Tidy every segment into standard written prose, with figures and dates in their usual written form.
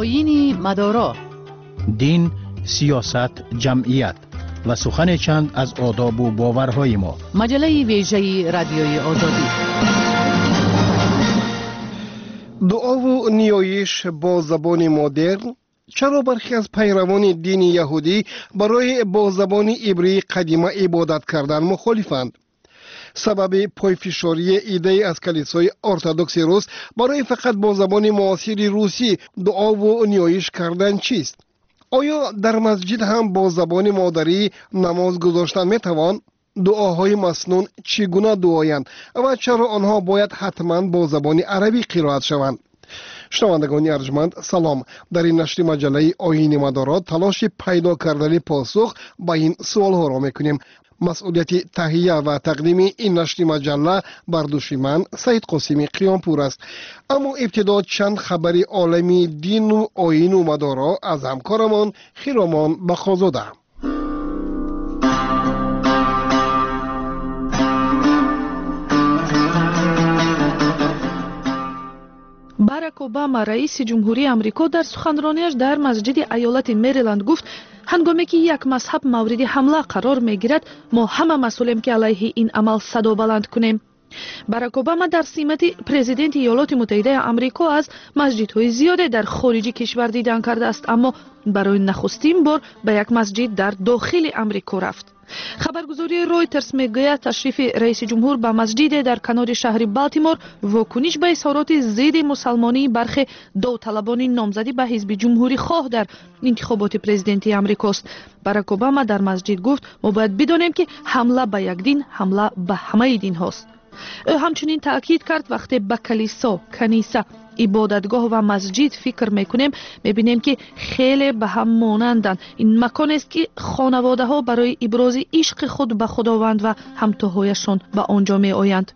آیین مدارا. دین، سیاست، جمعیت و سخن چند از آداب و باورهای ما. مجله ویژه رادیوی آزادی. دعا و نیایش با زبان مدرن. چرا برخی از پیروان دین یهودی برای با زبان عبری قدیمه عبادت کردن مخالفند؟ سبب پایفشاری ایده از کلیسای ارتدوکس روس برای فقط با زبان معاصر روسی دعا و نیایش کردن چیست؟ آیا در مسجد هم با زبان مادری نماز گذاشتن میتوان؟ دعاهای مسنون چگونه دعایند و چرا آنها باید حتما با زبان عربی قرائت شوند؟ شنوندگان ارجمند سلام. در این نشر مجله آیین مدارا تلاش پیدا کردن پاسخ به این سوالها را میکنیم. مسئولیت تهیه و تقدیم این نشر مجله بر دوش من سید قاسمی قیامپور است. اما ابتدا چند خبر عالمی دین و آیین و مدارا از همکارمان خیرامان بخازاده. барак обама раиси ҷумҳурии амрико дар суханронияш дар масҷиди аёлати мериланд гуфт ҳангоме ки як мазҳаб мавриди ҳамла қарор мегирад мо ҳама масъулем ки алайҳи ин амал садо баланд кунем. барак обама дар симати президенти иёлоти муттаҳидаи амрико аз масҷидҳои зиёде дар хориҷи кишвар дидан кардааст, аммо барои нахустин бор ба як масҷид дар дохили амрико рафт. хабаргузории Reuters мегӯяд ташрифи раиси ҷумҳур ба масҷиде дар канори шаҳри Балтимор вокуниш ба изҳороти зидди мусалмонии бархе довталабони номзадӣ ба ҳизби ҷумҳурихоҳ дар интихоботи президентии амрикост. барак обама дар масҷид гуфт мо бояд бидонем ки ҳамла ба як дин ҳамла ба ҳамаи динҳост. ӯ ҳамчунин таъкид кард вақте ба калисо, каниса, ибодатгоҳ ва масҷид фикр мекунем мебинем ки хеле ба ҳам монанданд. ин маконест ки хонаводаҳо барои ибрози ишқи худ ба худованд ва ҳамтоҳояшон ба он ҷо меоянд.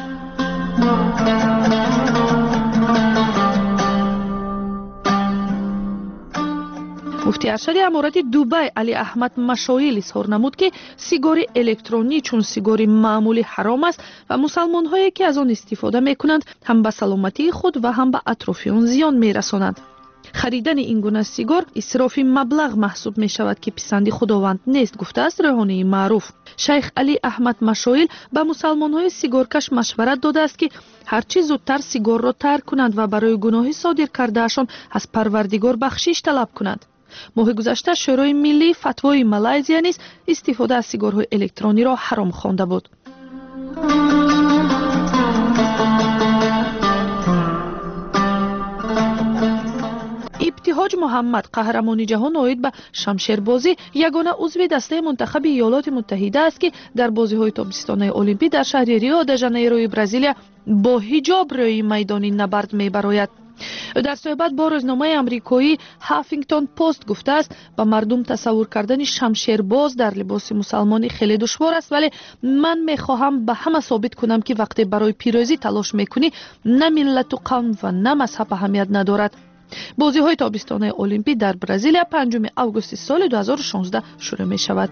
муфтии аршади аморати дубай Али Аҳмад Машоил изҳор намуд ки сигори электронӣ чун сигори маъмулӣ ҳаром аст ва мусалмонҳое ки аз он истифода мекунанд ҳам ба саломатии худ ва ҳам ба атрофиён зиён мерасонанд. харидани ин гуна сигор исрофи маблағ маҳсуб мешавад ки писанди худованд нест, гуфтааст рӯҳонии маъруф. шайх Али Аҳмад Машоил ба мусалмонҳои сигоркаш машварат додааст ки ҳарчи зудтар сигорро тарк кунанд ва барои гуноҳи содир кардаашон аз парвардигор бахшиш талаб кунанд. моҳи гузашта шӯрои миллии фатвои Малайзия низ истифода аз сигорҳои электрониро ҳаром хонда буд. ибтиҳоҷ муҳаммад, қаҳрамони ҷаҳон оид ба шамшербозӣ, ягона узви дастаи мунтахаби иёлоти муттаҳида аст ки дар бозиҳои тобистонаи олимпӣ дар шаҳри Рио де Жанейрои Бразилия бо ҳиҷоб рӯи майдони набард мебарояд. дар суҳбат бо рӯзномаи амрикоӣ Huffington Post гуфтааст ба мардум тасаввур кардани шамшербоз дар либоси мусалмонӣ хеле душвор аст, вале ман мехоҳам ба ҳама собит кунам ки вақте барои пирӯзӣ талош мекунӣ на миллату қавм ва на мазҳаб аҳамият надорад. бозиҳои тобистонаи олимпӣ дар Бразилия 5 августи соли 2016 шурӯъ мешавад.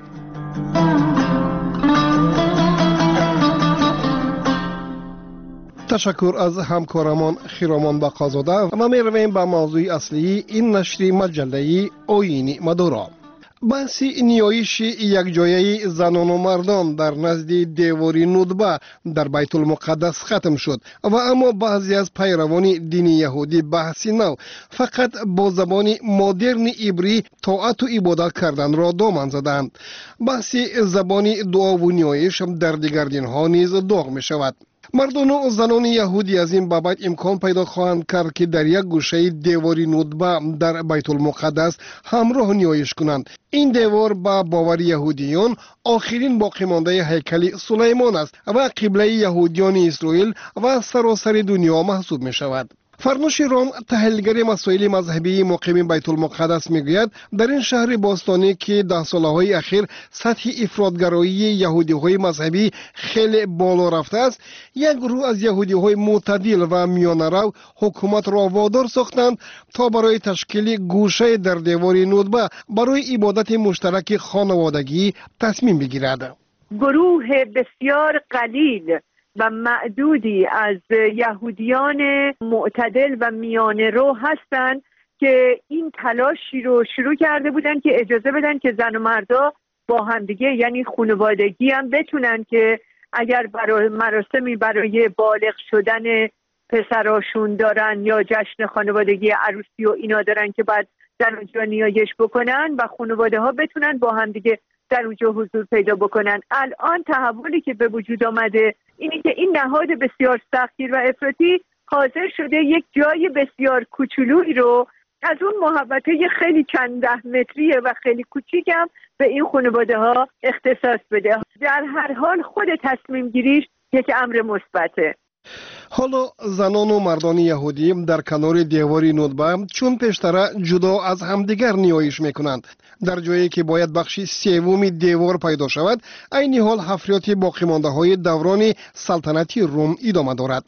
تشکر از همکارمان خیرامان بقازاده و می رویم به موضوع اصلی این نشر مجله آیین مدارا. بحث نیایش یک جایه زنان و مردان در نزد دیواری ندبه در بیت المقدس ختم شد و اما بعضی از پیروان دین یهودی بحث نو فقط با زبان مدرن عبری طاعت و عبادت کردن را دامن زدند. بحث زبان دعا و نیایش در دیگر دینها نیز داغ می شود. مردان و زنان یهودی از این بابت امکان پیدا خواهند کرد که در یک گوشه دیواری ندبه در بیت المقدس همراه نیایش کنند. این دیوار با باور یهودیان آخرین باقی مانده هیکل سلیمان است و قبله یهودیان اسرائیل و سراسر دنیا محسوب می شود. فرنوش رام، تحلیلگر مسائل مذهبی مقیم بیت المقدس میگوید در این شهر باستانی که در سالهای اخیر سطح افراطگرایی یهودی‌های مذهبی خیلی بالا رفته است، یک گروه از یهودی‌های معتدل و میانه‌رو حکومت را وادار ساختند تا برای تشکیل گوشه در دیوار ندبه برای عبادت مشترک خانوادگی تصمیم بگیرد. گروه بسیار قلیل و معدودی از یهودیان معتدل و میانه رو هستند که این تلاشی رو شروع کرده بودن که اجازه بدن که زن و مردا با همدیگه، یعنی خانوادگی هم بتونن که اگر برای مراسمی برای بالغ شدن پسراشون دارن یا جشن خانوادگی عروسی و اینا دارن که بعد در اونجا نیایش بکنن و خانواده ها بتونن با همدیگه در اونجا حضور پیدا بکنن. الان تحولی که به وجود آمده اینی که این نهاد بسیار سختگیر و افراطی حاضر شده یک جای بسیار کوچولویی رو از اون محوطه خیلی چند ده متریه و خیلی کوچیکم به این خانواده ها اختصاص بده. در هر حال خود تصمیم گیریش یک امر مثبته. حالا زنان و مردان یهودی در کنار دیواری ندبه چون پیشتر جدا از همدیگر نیایش میکنند. در جایی که باید بخشی سوم دیوار پیدا شود، عین حال حفریات باقی مانده های دوران سلطنتی روم ادامه دارد.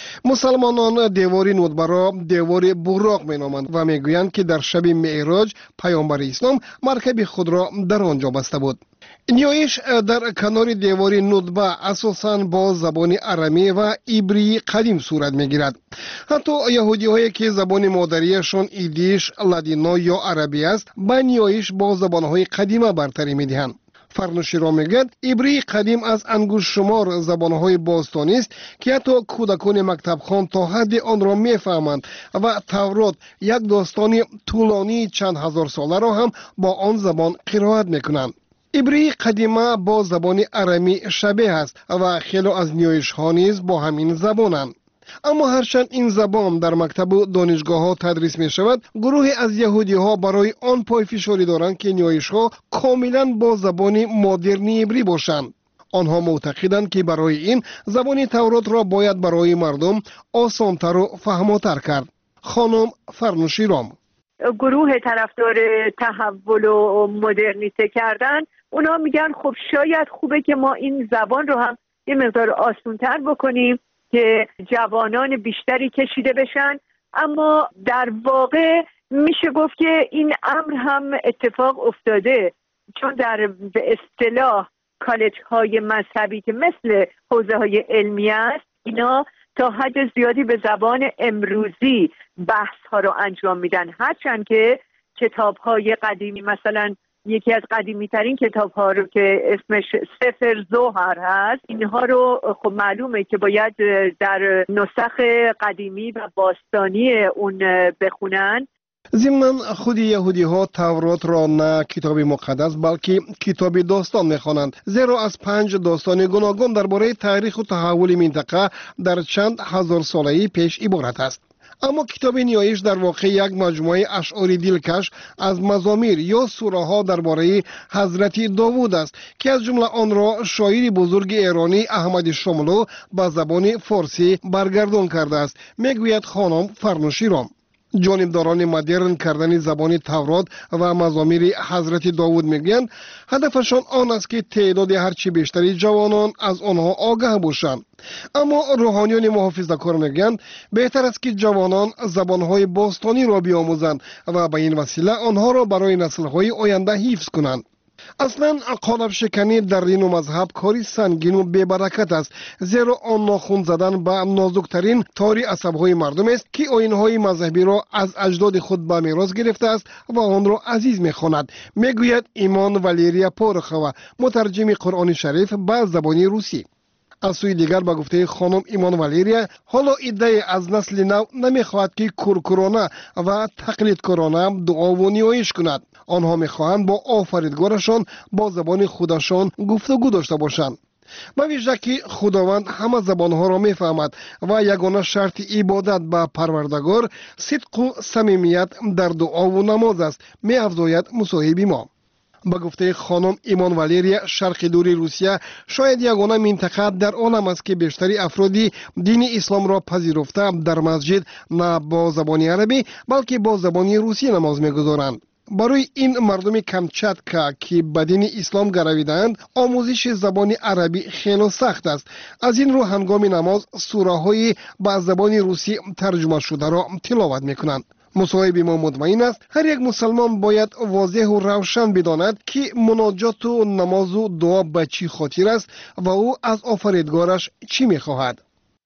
مسلمانان دیواری ندبه را دیوار براق مینامند و میگویند که در شب معراج پیامبر اسلام مرکب خود را در آنجا بسته بود. نیایش در کنار دیوار ندبه اساساً با زبان ارمی و عبری قدیم صورت میگیرد. حتی یهودی هایی که زبان مادریشان ایدیش، لادینو یا عربی است، به نیایش با زبان های قدیمه برتری میدهند. فرنوشی را میگد عبری قدیم از انگوش شمار زبانهای باستانی است که حتی کودکان مکتب خوان تا حد آن را میفهمند و تورات یک داستان طولانی چند هزار ساله را هم با آن زبان قرائت میکنند. عبری قدیمه با زبان ارمی شبیه است و خیلی از نیایش ها نیز با همین زبانند. اما هرچند این زبان در مکتب و دانشگاه ها تدریس می شود، گروهی از یهودی ها برای آن پایفشاری دارند که نیایش ها کاملا با زبان مدرنی عبری باشند. آنها معتقدند که برای این زبان تورات را باید برای مردم آسانتر و فهماتر کرد. خانم فرنوشی رام: گروه طرفدار تحول و مدرنیته کردن، اونا میگن خب شاید خوبه که ما این زبان رو هم یه مقدار آسانتر بکنیم که جوانان بیشتری کشیده بشن. اما در واقع میشه گفت که این امر هم اتفاق افتاده، چون در به اصطلاح کالج های مذهبی که مثل حوزه های علمی است، اینا تا حد زیادی به زبان امروزی بحث ها رو انجام میدن، هرچند که کتاب های قدیمی، مثلا یکی از قدیمی ترین کتاب ها رو که اسمش سفر زهر هست، اینها رو خب معلومه که باید در نسخ قدیمی و باستانی اون بخونن. ضمناً خود یهودی ها تورات را نه کتاب مقدس بلکه کتاب داستان میخوانند، زیرا از 5 داستان گوناگون درباره تاریخ و تحول منطقه در چند هزار ساله‌ای پیش عبارت است. اما کتاب نیایش در واقع یک مجموعه اشعار دلکش از مزامیر یا سوره ها درباره حضرت داوود است که از جمله آن را شاعر بزرگ ایرانی احمد شاملو به زبان فارسی برگردان کرده است، میگوید خانم فرنوشی رام. جانبداران مدرن کردن زبان تورات و مزامیر حضرت داوود میگویند هدفشان آن است که تعداد هرچی بیشتری جوانان از آنها آگاه باشند. اما روحانیان محافظه‌کار میگویند بهتر است که جوانان زبانهای باستانی را بیاموزند و به این وسیله آنها را برای نسل‌های آینده حفظ کنند. اصلا قالب شکنی در دین و مذهب کاری سنگین و بی‌برکت است، زیرا آن ناخن زدن به نازکترین تاری عصب‌های مردم است که آیین‌های مذهبی را از اجداد خود به میراث گرفته است و آن را عزیز می‌خواند، میگوید ایمان والریا پورخوا، مترجم قرآن شریف به زبان روسی. از سوی دیگر به گفته خانم ایمان والریا، حالا ایده از نسل نو نمیخواهد که کورکورانه و تقلید کرانه دعا و نیایش کند. آنها میخواهند با آفریدگارشان با زبان خودشان گفتگو داشته باشند. به ویژه که خداوند همه زبانها را میفهمد و یگانه شرط عبادت به پروردگار صدق و صمیمیت در دعا و نماز است، میافزاید مصاحب ما. به گفته خانم ایمان والریا، شرق دور روسیه شاید یگانه منطقه در عالم است که بیشتری افرادی دین اسلام را پذیرفته در مسجد نه با زبان عربی بلکه با زبان روسی نماز میگذارند. برای این مردم کمچاتکا که به دین اسلام گرویدند، آموزش زبان عربی خیلی سخت است. از این رو هنگام نماز سوره های به زبان روسی ترجمه شده را تلاوت میکنند. مصاحب ما مطمئن است هر یک مسلمان باید واضح و روشن بداند که مناجات و نماز و دعا به چی خاطر است و او از آفریدگارش چی میخواهد.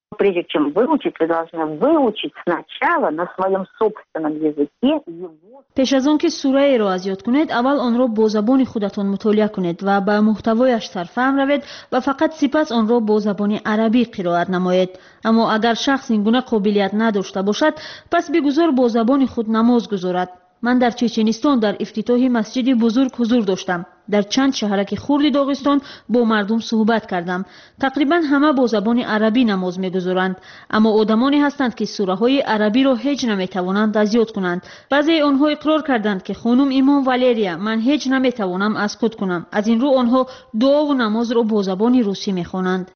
Прежде чем выучить, вы должны выучить сначала на своем собственном языке его. پیش از آن که سوره را از یاد کنید اول آن را با زبان خودتان مطالعه کنید و به محتوایش سرفهم روید و فقط سپس آن را با زبان عربی قرائت نمایید. اما اگر شخص این گونه قابلیت نداشته باشد پس بگذار با زبان خود نماز گذارد. من در چچنستان در افتتاح مسجد بزرگ حضور داشتم. در چند شهرک خرد داغستان با مردم صحبت کردم. تقریبا همه با زبان عربی نماز می‌گذارند، اما آدمانی هستند که سوره های عربی را هیچ نمی‌توانند از یاد کنند. بعضی آنها اقرار کردند که خانم ایمان والریا من هیچ نمی‌توانم از خود کنم. از این رو آنها دعا و نماز را با زبان روسی می‌خوانند.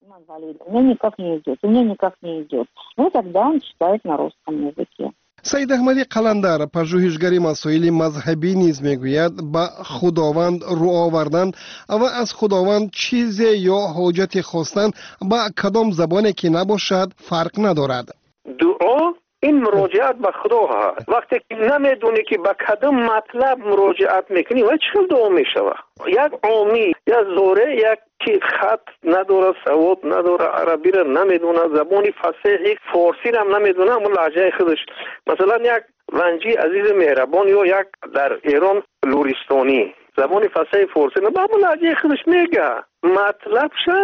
سید احمدی قلندر پژوهشگر مسائل مذهبی نیز میگوید به خداوند رو آوردن و از خداوند چیزی یا حاجت خواستن به کدام زبانی که نباشد فرق ندارد. دعا این مراجعت به خدا هست. وقتی که نمیدونی که به کدام مطلب مراجعت میکنی و چه دعا میشوه. یک عامی یا زوره یک که خط نداره، سواد نداره، عربی را نمیدونه، زبانی فصیح فارسی را هم نمیدونه، اما لهجه خودش مثلا یک ونجی عزیز مهربان یا یک در ایران لورستانی زبانی فصیح فارسی نه، اما لهجه خودش میگه مطلبشه،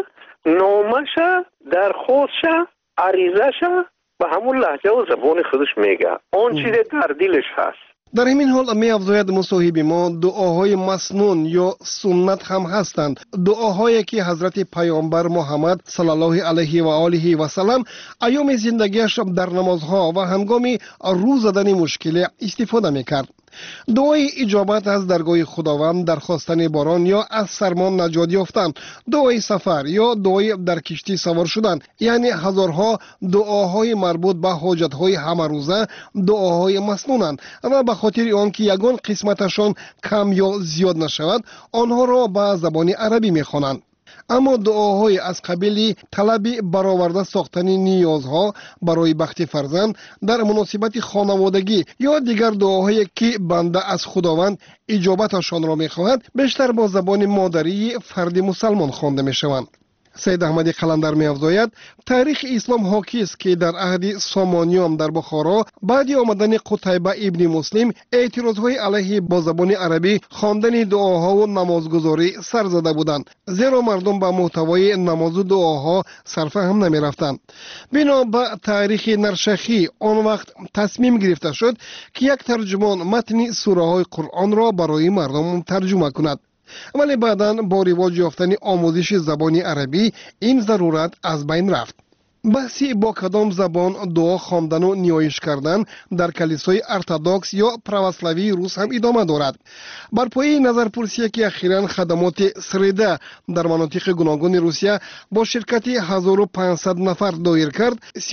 نامشه، درخواستشه، عریضهشه به همون لهجه و زبان خودش میگه. آن چیز در دلش هست. در همین حال می افزاید مصاحب ما دعاهای مسنون یا سنت هم هستند، دعاهایی که حضرت پیامبر محمد صلی الله علیه و آله و سلم ایام زندگیش در نمازها و هنگام رو زدن مشکل استفاده میکرد. دعای اجابت از درگاه خداوند در خواستن باران یا از سرما نجات یافتن، دعای سفر یا دعای در کشتی سوار شدن، یعنی هزارها دعاهای مربوط به حاجتهای همه روزه دعاهای مسنونند و به خاطر آنکه یگان قسمتشان کم یا زیاد نشود آنها را به زبان عربی میخوانند. اما دعاهای از قبیل طلب برآورده ساختن نیازها برای بخت فرزند در مناسبت خانوادگی یا دیگر دعاهایی که بنده از خداوند اجابتشان را میخواهد بیشتر با زبان مادری فرد مسلمان خوانده میشوند. سید احمدی قلندر می‌افزاید تاریخ اسلام حاکی است که در عهد سامانیان در بخارا بعد آمدن قتیبه ابن مسلم اعتراضهای علیه با زبان عربی خواندن دعاها و نمازگزاری سر زده بودند، زیرا مردم به محتوای نماز و دعاها صرفهم نمی‌رفتند. بنا به تاریخ نرشخی آن وقت تصمیم گرفته شد که یک ترجمان متن سوره های قرآن را برای مردم ترجمه کند. ولی بعداً با رواج یافتن آموزش زبان عربی این ضرورت از بین رفت. بحثی با کدام زبان دعا خواندن و نیایش کردن در کلیسای ارتدوکس یا پروسلاوی روس هم ادامه دارد. بر پایه نظرپرسی که اخیراً خدمات سریده در مناطق گوناگون روسیه با شرکت 1500 نفر دایر کرد،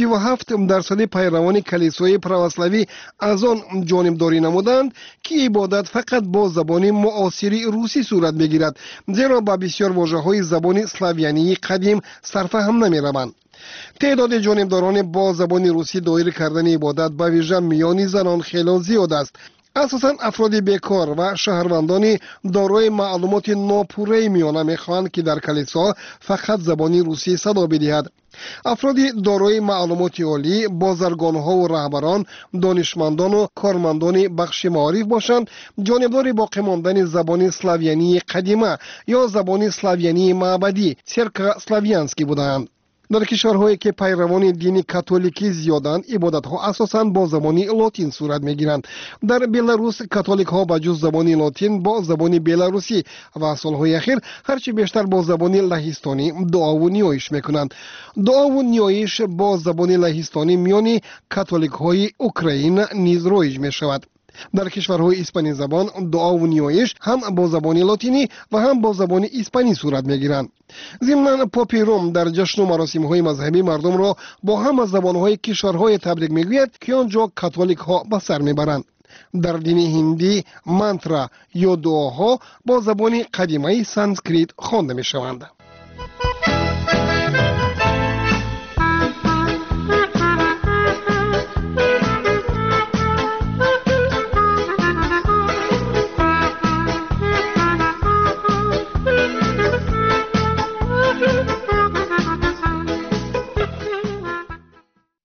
37% پیروان کلیسای پروسلاوی از آن جانبداری نمودند که عبادت فقط با زبان معاصر روسی صورت میگیرد، زیرا با بسیار واژه‌های زبان سلاویانی قدیم صرفهم نمی‌روند. تعداد جانبداران با زبان روسی دایر کردن عبادت به ویژه میان زنان خیلی زیاد است. اساساً افراد بیکار و شهروندان دارای معلومات ناپوره میانه میخواهند که در کلیسا فقط زبان روسی صدا بدهد. افراد دارای معلومات عالی، بازرگان‌ها و رهبران، دانشمندان و کارمندان بخش معارف باشند، جانبدار باقی ماندن زبان سلاویانی قدیمه یا زبان سلاویانی معبدی سرکا سلاویانسکی بودند. در کشورهایی که پیروان دین کاتولیکی زیادند، عبادت‌ها اساساً با زبان لاتین صورت می‌گیرند. در بلاروس کاتولیک‌ها با جز زبان لاتین با زبان بلاروسی و سال‌های اخیر هرچی بیشتر با زبان لهستانی دعا و نیایش می‌کنند. دعا و نیایش با زبان لهستانی میان کاتولیک‌های اوکراین نیز رایج می‌شود. در کشورهای اسپانی زبان دعا و نیایش هم با زبان لاتینی و هم با زبان اسپانی صورت میگیرند. ضمناً پاپ روم در جشن و مراسم‌های مذهبی مردم را با هم از زبان‌های کشورهای تبریک میگوید که آنجا کاتولیک‌ها به سر میبرند. در دین هندی منترا یا دعاها با زبان قدیمی سانسکریت خوانده میشوند.